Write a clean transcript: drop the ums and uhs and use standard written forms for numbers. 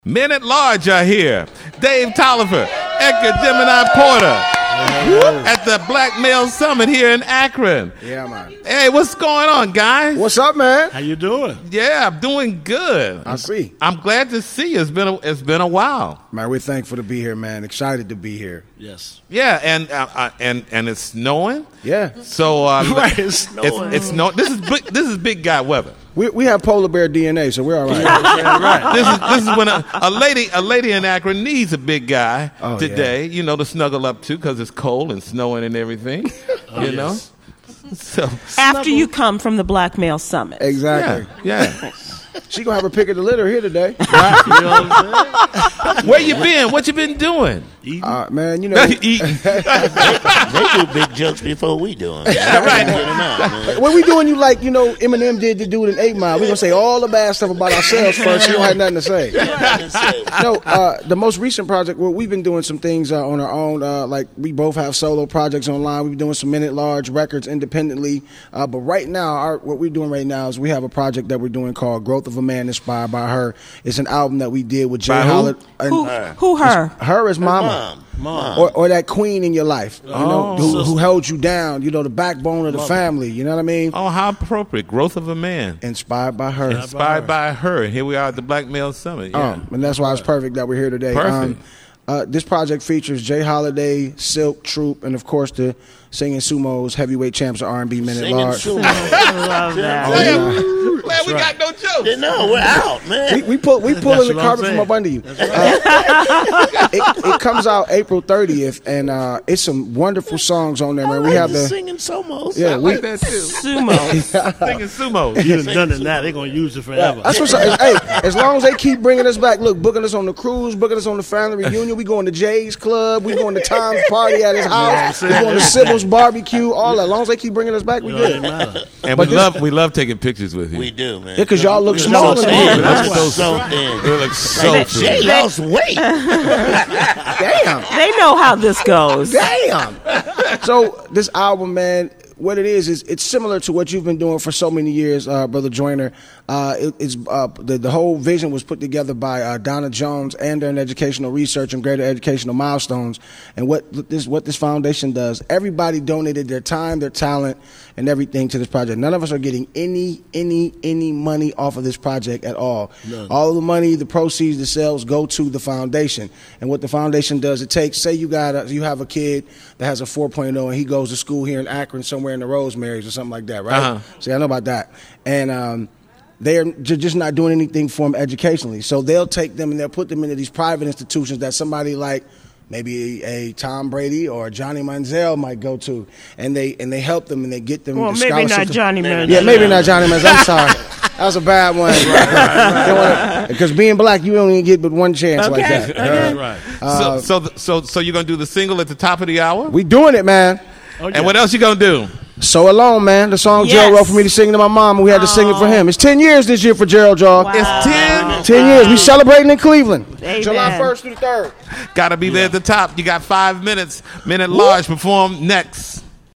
Men at large are here. Dave Tolliver, Edgar Gemini Porter, at the Black Male Summit here in Akron. Yeah, man. Hey, what's going on, guys? What's up, man? How you doing? Yeah, I'm doing good. I see. I'm glad to see you. It's been a while. Man, we're thankful to be here, man. Excited to be here. Yes. Yeah, and it's snowing. Yeah. So Right, it's snowing. It's snow. This is big guy weather. We have polar bear DNA, so we're all right. Right. This is when a lady in Akron needs a big guy today, yeah. you know, to snuggle up to because it's cold and snowing and everything, you know. So After you come from the Black Male Summit. Exactly. yeah. She gonna have her pick of the litter here today. Right. You know what I'm saying? Where you been? What you been doing? Eating. Man, you know, Eating. They do big jokes before we do them. Yeah, right. Get 'em out, man. what we doing? You like, you know, Eminem did to do it in 8 Mile. We gonna say all the bad stuff about ourselves first. You don't have nothing to say. No, the most recent project. Well, we've been doing some things on our own. Like we both have solo projects online. We've been doing some Men at Large records independently. But right now, what we're doing right now is we have a project that we're doing called Growth of a Man Inspired by Her. It's an album that we did with Jay By who? Holiday. Who her? Her is Mama. Mom. Or that queen in your life, you know, who held you down, you know, the backbone of the family, you know what I mean? Oh, how appropriate. Growth of a man. Inspired by her. Inspired by her. And here we are at the Black Male Summit. Yeah. And that's why it's perfect that we're here today. Perfect. This project features Jay Holiday, Silk, Troop, and of course the Singing Sumo's heavyweight champs of R&B Men at Singing Large. sumo. I love that. Man, we got no jokes. No, we're out, man. We pulling the what I'm carpet from saying. up under you. It comes out April 30th, and it's some wonderful songs on there, man. We have the singing somos. yeah, I like that too. Sumo. Singing sumo. You done done it now. They're going to use it forever. That's what's up. Hey, as long as they keep bringing us back, look, booking us on the cruise, booking us on the family reunion. We going to Jay's club. We going to Tom's party at his house. We going to Sybil's barbecue. All that. As long as they keep bringing us back, we You know, it good. ain't matter. And we love taking pictures with you. We do, man. Yeah, because y'all look We small so in thin. here. That's We're so- so thin. They look so Jay good. lost weight. Damn. They know how this goes. Damn. So this album, man, what it is it's similar to what you've been doing for so many years, Brother Joyner. The whole vision was put together by Donna Jones and Andern Educational Research and Greater Educational Milestones. And what this foundation does, everybody donated their time, their talent, and everything to this project. None of us are getting any money off of this project at all. None. All of the money, the proceeds, the sales go to the foundation. And what the foundation does, it takes, say you have a kid that has a 4.0 and he goes to school here in Akron somewhere in the Rosemary's or something like that, right? Uh-huh. See, I know about that. And they're just not doing anything for them educationally. So they'll take them and they'll put them into these private institutions that somebody like maybe a Tom Brady or a Johnny Manziel might go to, and they help them and they get them. Well, the maybe not scholarships. Johnny Manziel. Yeah, maybe not Johnny Manziel. I'm sorry, that was a bad one. Because being black, you don't even get but one chance like that. That's right. So you're gonna do the single at the top of the hour? We doing it, man. Oh, yeah. And what else you gonna do? So Alone, man. The song Yes. Gerald wrote for me to sing to my mom, and we had to sing it for him. It's 10 years this year for Gerald, y'all. Wow. It's 10. 10 years. We celebrating in Cleveland. Amen. July 1st through the 3rd. Gotta be there at the top. You got 5 minutes. Men at Large perform next.